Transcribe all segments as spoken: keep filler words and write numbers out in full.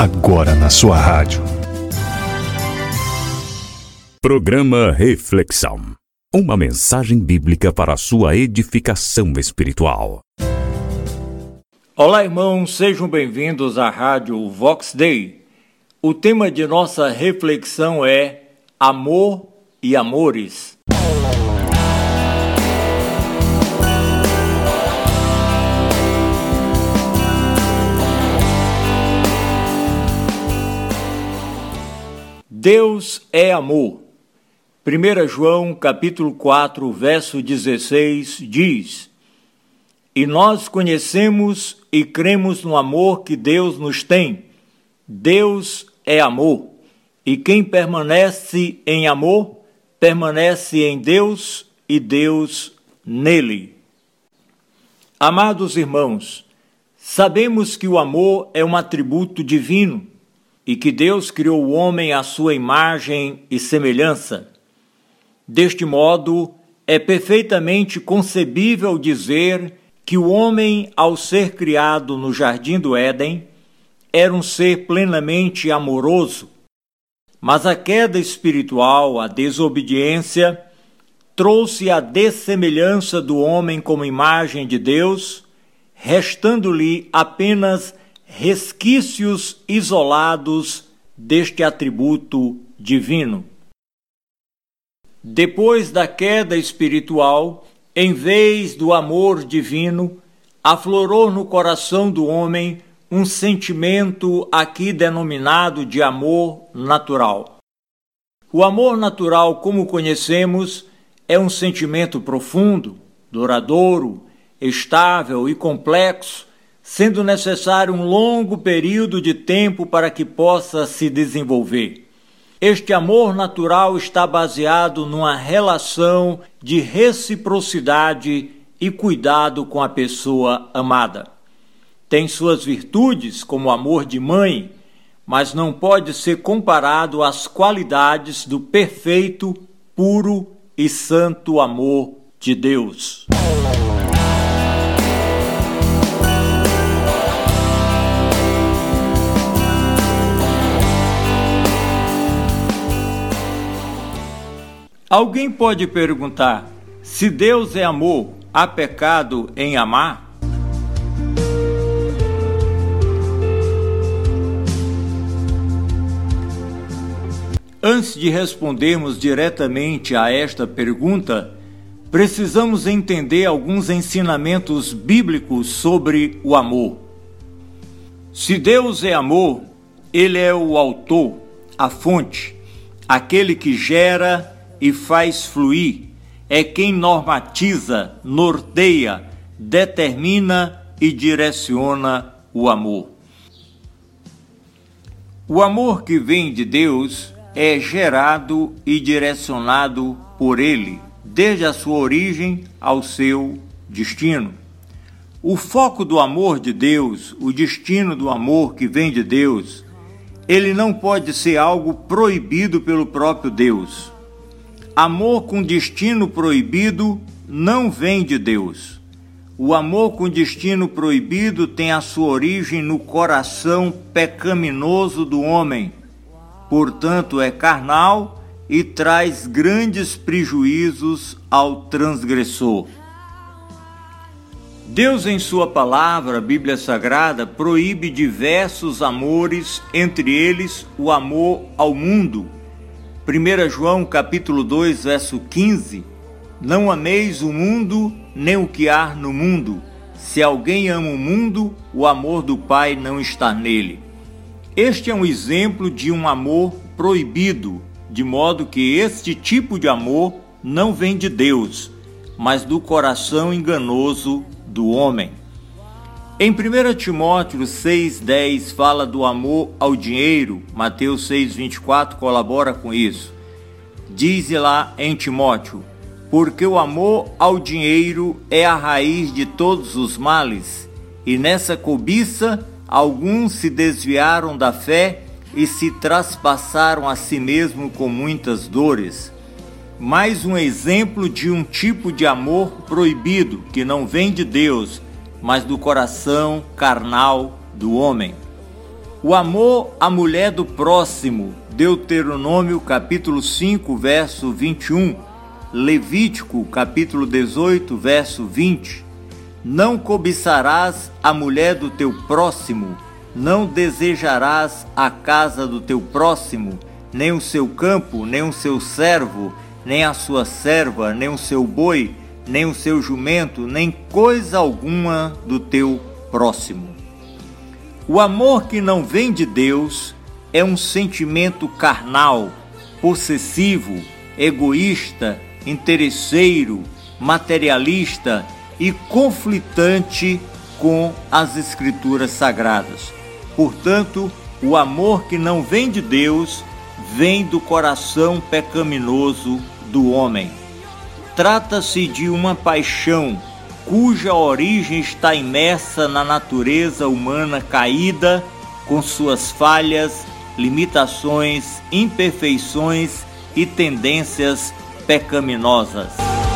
agora na sua rádio. Programa Reflexão. Uma mensagem bíblica para a sua edificação espiritual. Olá, irmãos, sejam bem-vindos à Rádio Vox Dei. O tema de nossa reflexão é Amor e Amores. Deus é amor. primeiro João, capítulo quatro, verso dezesseis, diz: E nós conhecemos e cremos no amor que Deus nos tem. Deus é amor, e quem permanece em amor, permanece em Deus e Deus nele. Amados irmãos, sabemos que o amor é um atributo divino, e que Deus criou o homem à sua imagem e semelhança. Deste modo, é perfeitamente concebível dizer que o homem, ao ser criado no Jardim do Éden, era um ser plenamente amoroso. Mas a queda espiritual, a desobediência, trouxe a dessemelhança do homem como imagem de Deus, restando-lhe apenas resquícios isolados deste atributo divino. Depois da queda espiritual, em vez do amor divino, aflorou no coração do homem um sentimento aqui denominado de amor natural. O amor natural, como conhecemos, é um sentimento profundo, duradouro, estável e complexo, sendo necessário um longo período de tempo para que possa se desenvolver. Este amor natural está baseado numa relação de reciprocidade e cuidado com a pessoa amada. Tem suas virtudes, como o amor de mãe, mas não pode ser comparado às qualidades do perfeito, puro e santo amor de Deus. Alguém pode perguntar: se Deus é amor, há pecado em amar? Antes de respondermos diretamente a esta pergunta, precisamos entender alguns ensinamentos bíblicos sobre o amor. Se Deus é amor, Ele é o autor, a fonte, aquele que gera e faz fluir, é quem normatiza, norteia, determina e direciona o amor. O amor que vem de Deus é gerado e direcionado por Ele, desde a sua origem ao seu destino. O foco do amor de Deus, o destino do amor que vem de Deus, ele não pode ser algo proibido pelo próprio Deus. Amor com destino proibido não vem de Deus. O amor com destino proibido tem a sua origem no coração pecaminoso do homem. Portanto, é carnal e traz grandes prejuízos ao transgressor. Deus, em sua palavra, a Bíblia Sagrada, proíbe diversos amores, entre eles o amor ao mundo. primeiro João, capítulo dois, verso quinze: Não ameis o mundo, nem o que há no mundo. Se alguém ama o mundo, o amor do Pai não está nele. Este é um exemplo de um amor proibido, de modo que este tipo de amor não vem de Deus, mas do coração enganoso do homem. Em primeiro Timóteo seis, dez, fala do amor ao dinheiro. Mateus seis, vinte e quatro colabora com isso. Diz lá em Timóteo: porque o amor ao dinheiro é a raiz de todos os males, e nessa cobiça alguns se desviaram da fé e se traspassaram a si mesmo com muitas dores. Mais um exemplo de um tipo de amor proibido, que não vem de Deus, mas do coração carnal do homem. O amor à mulher do próximo, Deuteronômio capítulo cinco, verso vinte e um, Levítico capítulo dezoito, verso vinte. Não cobiçarás a mulher do teu próximo, não desejarás a casa do teu próximo, nem o seu campo, nem o seu servo, nem a sua serva, nem o seu boi, nem o seu jumento, nem coisa alguma do teu próximo. O amor que não vem de Deus é um sentimento carnal, possessivo, egoísta, interesseiro, materialista e conflitante com as Escrituras Sagradas. Portanto, o amor que não vem de Deus vem do coração pecaminoso do homem. Trata-se de uma paixão cuja origem está imersa na natureza humana caída, com suas falhas, limitações, imperfeições e tendências pecaminosas.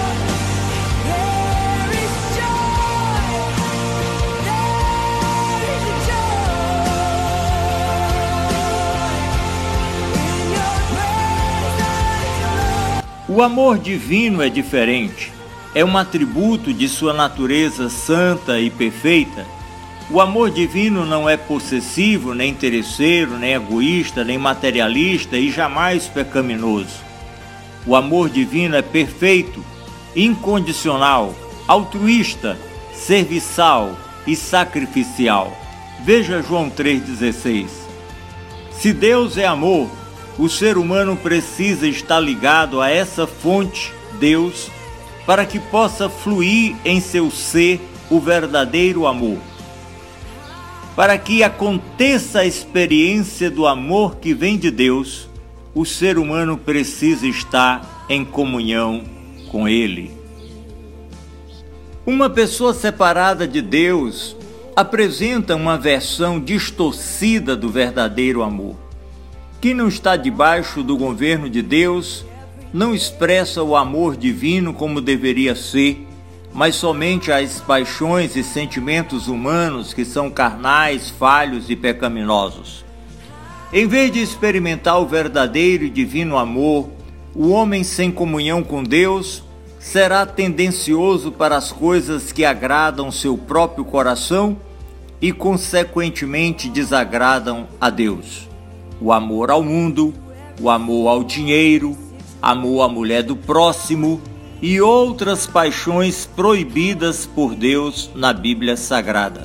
O amor divino é diferente. É um atributo de sua natureza santa e perfeita. O amor divino não é possessivo, nem interesseiro, nem egoísta, nem materialista e jamais pecaminoso. O amor divino é perfeito, incondicional, altruísta, serviçal e sacrificial. Veja João três dezesseis. Se Deus é amor, o ser humano precisa estar ligado a essa fonte, Deus, para que possa fluir em seu ser o verdadeiro amor. Para que aconteça a experiência do amor que vem de Deus, o ser humano precisa estar em comunhão com Ele. Uma pessoa separada de Deus apresenta uma versão distorcida do verdadeiro amor. Quem não está debaixo do governo de Deus não expressa o amor divino como deveria ser, mas somente as paixões e sentimentos humanos que são carnais, falhos e pecaminosos. Em vez de experimentar o verdadeiro e divino amor, o homem sem comunhão com Deus será tendencioso para as coisas que agradam seu próprio coração e, consequentemente, desagradam a Deus. O amor ao mundo, o amor ao dinheiro, amor à mulher do próximo e outras paixões proibidas por Deus na Bíblia Sagrada.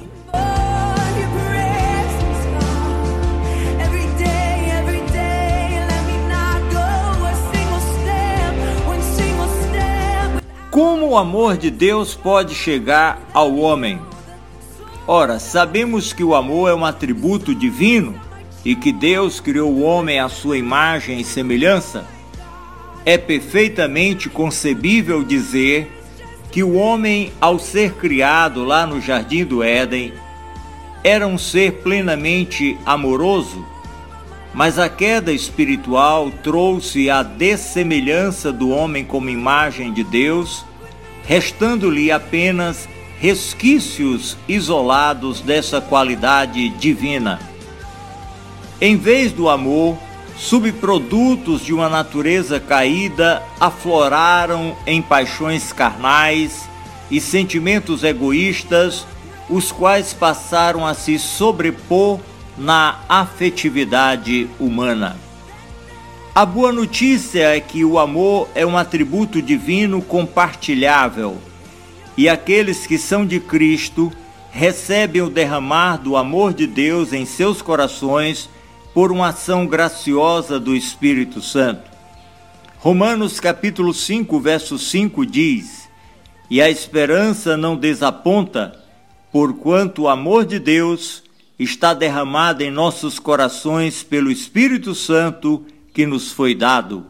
Como o amor de Deus pode chegar ao homem? Ora, sabemos que o amor é um atributo divino e que Deus criou o homem à sua imagem e semelhança. É perfeitamente concebível dizer que o homem, ao ser criado lá no Jardim do Éden, era um ser plenamente amoroso, mas a queda espiritual trouxe a dessemelhança do homem como imagem de Deus, restando-lhe apenas resquícios isolados dessa qualidade divina. Em vez do amor, subprodutos de uma natureza caída afloraram em paixões carnais e sentimentos egoístas, os quais passaram a se sobrepor na afetividade humana. A boa notícia é que o amor é um atributo divino compartilhável, e aqueles que são de Cristo recebem o derramar do amor de Deus em seus corações por uma ação graciosa do Espírito Santo. Romanos capítulo cinco, verso cinco diz: E a esperança não desaponta, porquanto o amor de Deus está derramado em nossos corações pelo Espírito Santo que nos foi dado.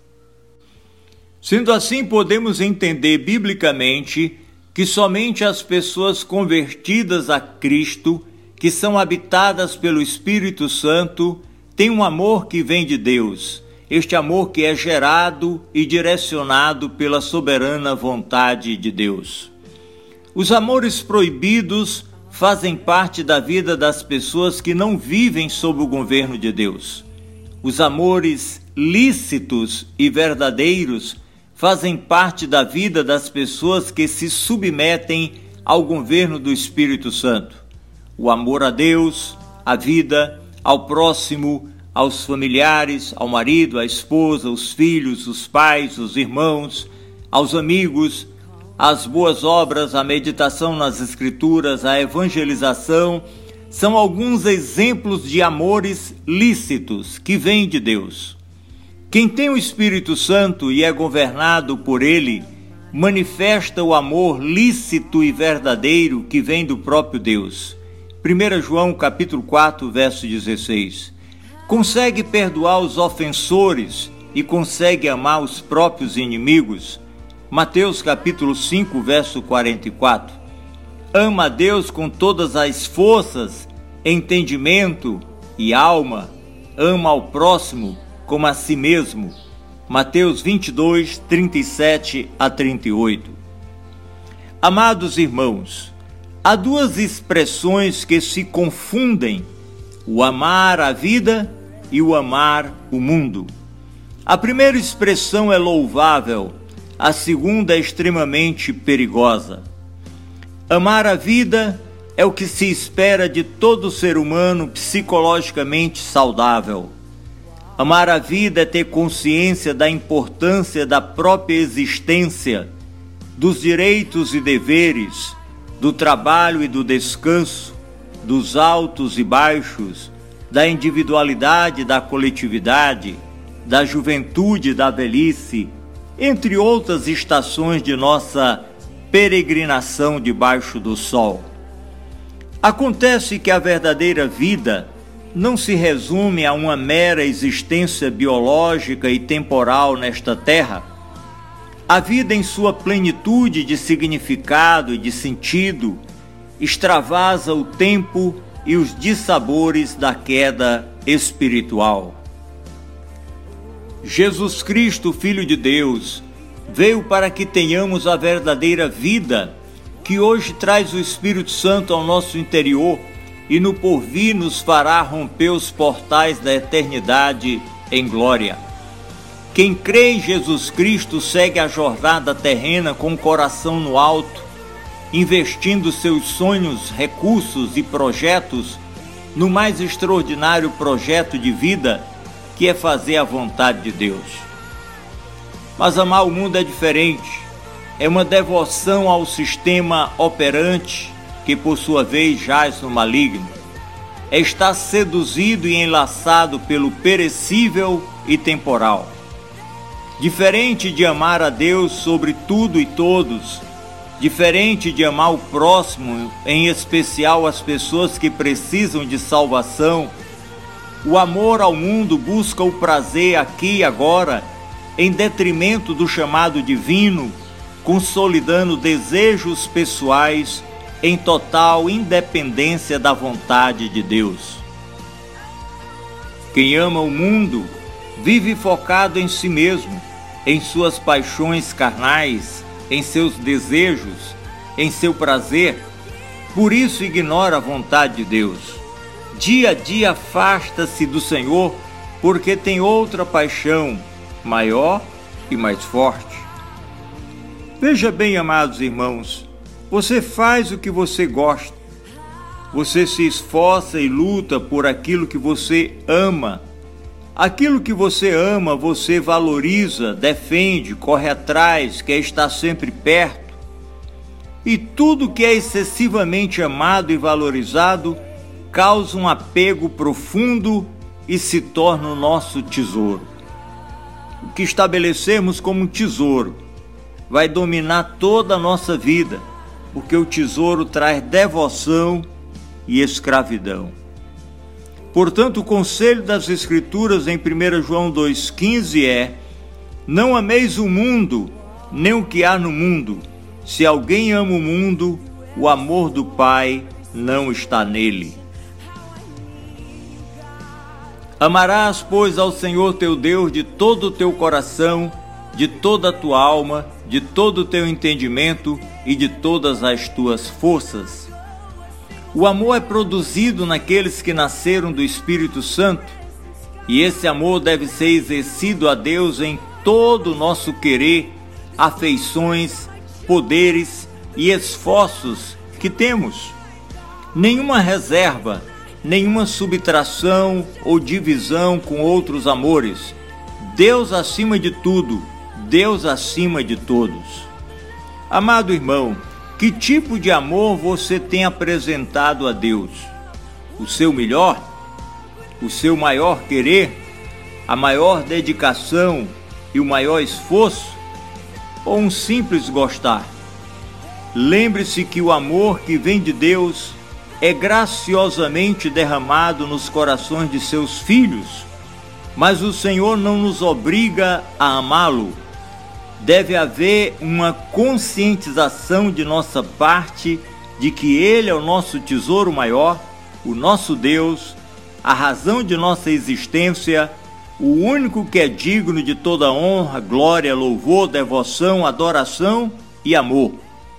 Sendo assim, podemos entender biblicamente que somente as pessoas convertidas a Cristo, que são habitadas pelo Espírito Santo, têm um amor que vem de Deus, este amor que é gerado e direcionado pela soberana vontade de Deus. Os amores proibidos fazem parte da vida das pessoas que não vivem sob o governo de Deus. Os amores lícitos e verdadeiros fazem parte da vida das pessoas que se submetem ao governo do Espírito Santo. O amor a Deus, à vida, ao próximo, aos familiares, ao marido, à esposa, os filhos, os pais, os irmãos, aos amigos, as boas obras, a meditação nas Escrituras, a evangelização, são alguns exemplos de amores lícitos que vêm de Deus. Quem tem o Espírito Santo e é governado por ele, manifesta o amor lícito e verdadeiro que vem do próprio Deus. primeira João capítulo quatro, verso dezesseis. Consegue perdoar os ofensores e consegue amar os próprios inimigos. Mateus capítulo cinco, verso quarenta e quatro. Ama a Deus com todas as forças, entendimento e alma. Ama ao próximo como a si mesmo. Mateus vinte e dois, trinta e sete a trinta e oito. Amados irmãos, há duas expressões que se confundem: o amar a vida e o amar o mundo. A primeira expressão é louvável, a segunda é extremamente perigosa. Amar a vida é o que se espera de todo ser humano psicologicamente saudável. Amar a vida é ter consciência da importância da própria existência, dos direitos e deveres, do trabalho e do descanso, dos altos e baixos, da individualidade e da coletividade, da juventude e da velhice, entre outras estações de nossa peregrinação debaixo do sol. Acontece que a verdadeira vida não se resume a uma mera existência biológica e temporal nesta terra. A vida em sua plenitude de significado e de sentido extravasa o tempo e os dissabores da queda espiritual. Jesus Cristo, Filho de Deus, veio para que tenhamos a verdadeira vida, que hoje traz o Espírito Santo ao nosso interior e no porvir nos fará romper os portais da eternidade em glória. Quem crê em Jesus Cristo segue a jornada terrena com o coração no alto, investindo seus sonhos, recursos e projetos no mais extraordinário projeto de vida, que é fazer a vontade de Deus. Mas amar o mundo é diferente, é uma devoção ao sistema operante, que por sua vez jaz no maligno, é estar seduzido e enlaçado pelo perecível e temporal. Diferente de amar a Deus sobre tudo e todos, diferente de amar o próximo, em especial as pessoas que precisam de salvação, o amor ao mundo busca o prazer aqui e agora, em detrimento do chamado divino, consolidando desejos pessoais em total independência da vontade de Deus. Quem ama o mundo vive focado em si mesmo, em suas paixões carnais, em seus desejos, em seu prazer, por isso ignora a vontade de Deus. Dia a dia afasta-se do Senhor, porque tem outra paixão, maior e mais forte. Veja bem, amados irmãos, você faz o que você gosta, você se esforça e luta por aquilo que você ama. Aquilo que você ama, você valoriza, defende, corre atrás, quer estar sempre perto. E tudo que é excessivamente amado e valorizado causa um apego profundo e se torna o nosso tesouro. O que estabelecemos como um tesouro vai dominar toda a nossa vida, porque o tesouro traz devoção e escravidão. Portanto, o conselho das Escrituras em primeira João dois, quinze é: não ameis o mundo, nem o que há no mundo. Se alguém ama o mundo, o amor do Pai não está nele. Amarás, pois, ao Senhor teu Deus de todo o teu coração, de toda a tua alma, de todo o teu entendimento e de todas as tuas forças. O amor é produzido naqueles que nasceram do Espírito Santo, e esse amor deve ser exercido a Deus em todo o nosso querer, afeições, poderes e esforços que temos. Nenhuma reserva, nenhuma subtração ou divisão com outros amores. Deus acima de tudo, Deus acima de todos. Amado irmão, que tipo de amor você tem apresentado a Deus? O seu melhor? O seu maior querer? A maior dedicação e o maior esforço? Ou um simples gostar? Lembre-se que o amor que vem de Deus é graciosamente derramado nos corações de seus filhos, mas o Senhor não nos obriga a amá-lo. Deve haver uma conscientização de nossa parte de que Ele é o nosso tesouro maior, o nosso Deus, a razão de nossa existência, o único que é digno de toda honra, glória, louvor, devoção, adoração e amor.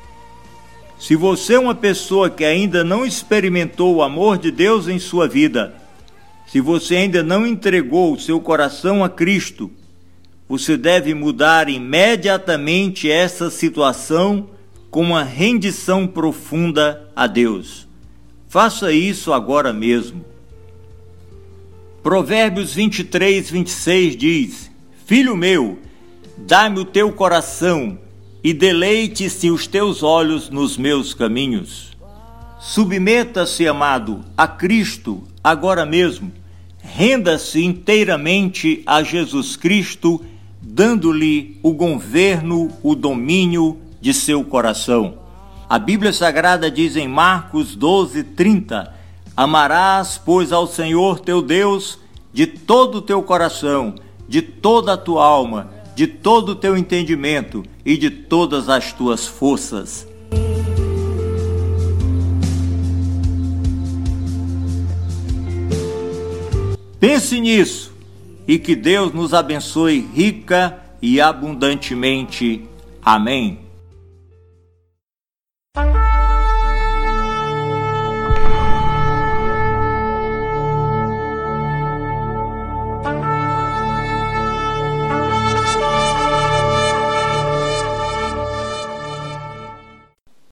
Se você é uma pessoa que ainda não experimentou o amor de Deus em sua vida, se você ainda não entregou o seu coração a Cristo, você deve mudar imediatamente essa situação com uma rendição profunda a Deus. Faça isso agora mesmo. Provérbios vinte e três, vinte e seis diz: Filho meu, dá-me o teu coração e deleite-se os teus olhos nos meus caminhos. Submeta-se, amado, a Cristo agora mesmo. Renda-se inteiramente a Jesus Cristo, dando-lhe o governo, o domínio de seu coração. A Bíblia Sagrada diz em Marcos doze, trinta: Amarás, pois, ao Senhor teu Deus de todo o teu coração, de toda a tua alma, de todo o teu entendimento e de todas as tuas forças. Pense nisso e que Deus nos abençoe rica e abundantemente. Amém.